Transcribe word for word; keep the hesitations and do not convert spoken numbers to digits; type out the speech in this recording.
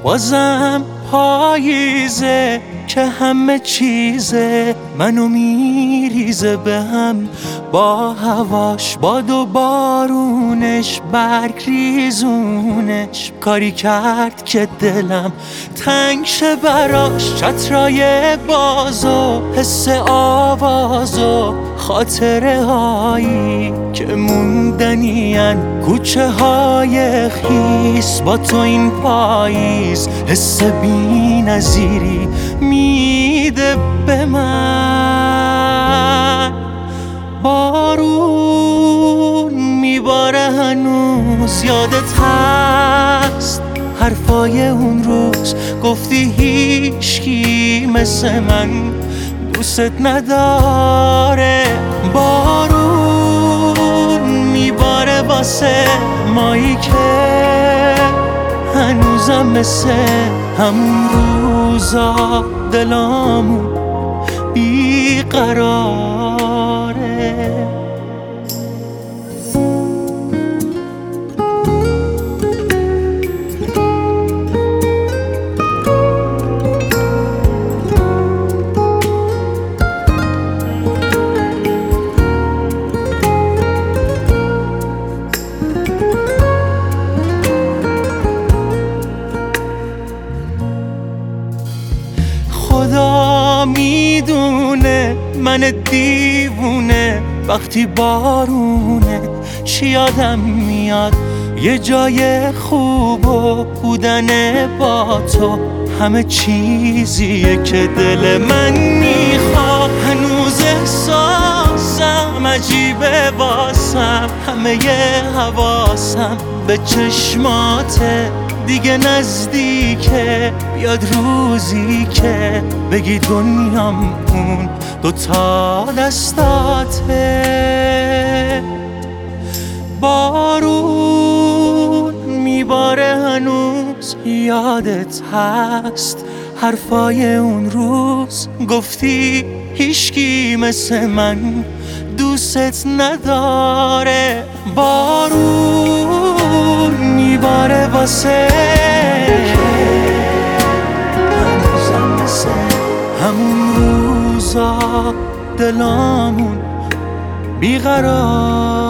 بازم پاییزه که همه چیزه منو میریزه به هم با هواش، باد و بارونش، برگ ریزونش. کاری کرد که دلم تنگ شه براش، چترای بازو، حس آوازو، خاطره هایی که موندنین، کوچه های خیس با تو این پاییز. حس بی نظیری میده به من، بارون میباره هنوز. یادت هست حرفای اون روز گفتی هیچکی مثل من دوست نداره. بارون میباره واسه مایی که هنوزم مثل همون روزا دلامون بیقراره. خدا میدونه من دیوونه وقتی بارونه چی یادم میاد. یه جای خوب و بودن با تو همه چیزیه که دل من میخواد. هنوز احساسم عجیبه واسم، همه ی حواسم به چشماته دیگه نزدیکه. بیاد روزی که بگی دنیام اون دوتا دستاته. بارون میباره هنوز، یادت هست حرفای اون روز گفتی هیچکی مثل من دوست نداره. بارون میباره واسه هنوزم مثل همون روزا دلامون بیقرار.